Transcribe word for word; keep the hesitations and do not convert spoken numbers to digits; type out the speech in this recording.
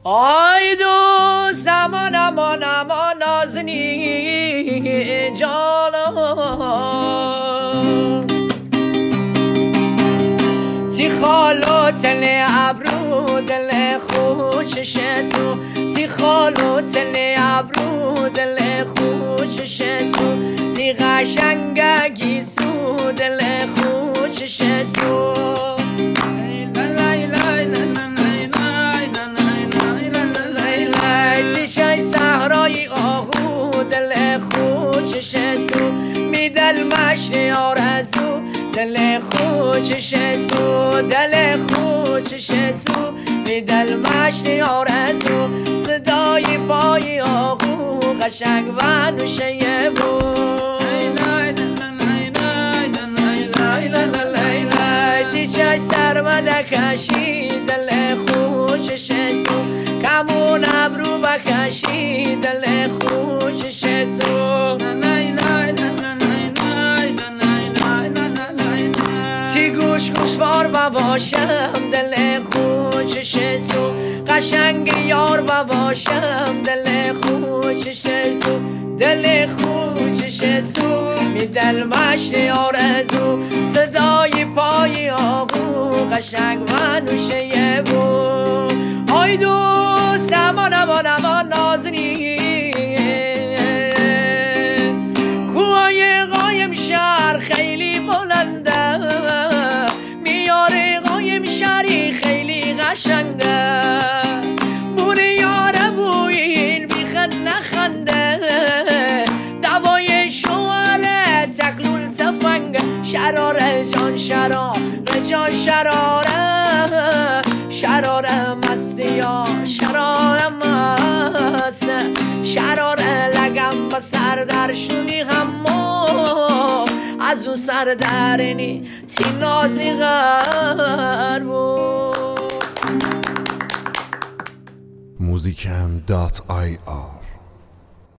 آی دوست امان امان امان نازنین جانم تی خالو تل ابرو دل خوشش سو تی خالو تل ابرو دل خوشش سو تی قشنگی سو دل خوشش سو تی شای صحرای آهو دل خوشش سو می دل مشت آرزو دل خوشش سو دل خوشش سو می دل مشت آرزو صدای پای آهو قشنگ و نوشه بود تی چای سرمده کشی دل خوشش سو کمون ابرو بکشی دل خوشش سو تی گوش گوشوار باشم دل خوشش سو قشنگ یار باشم دل خوشش سو دل خوشش سو می دل مشت آرزو صدای پای آهو قشنگ و نوشه بود آی دوست امان امان امان نازنین کوهای قایم شهر خیلی بلنده میاره قایم شهری خیلی قشنگه بوری یاره بوین بیخند نخنده دوای شواره تکلول تفنگ شراره جان شراره جان شراره شراره مستی یا شراره مست شراره لگم با سردرشونی همو از اون سردرنی تی نازی غر بود موزیکن دات آی آر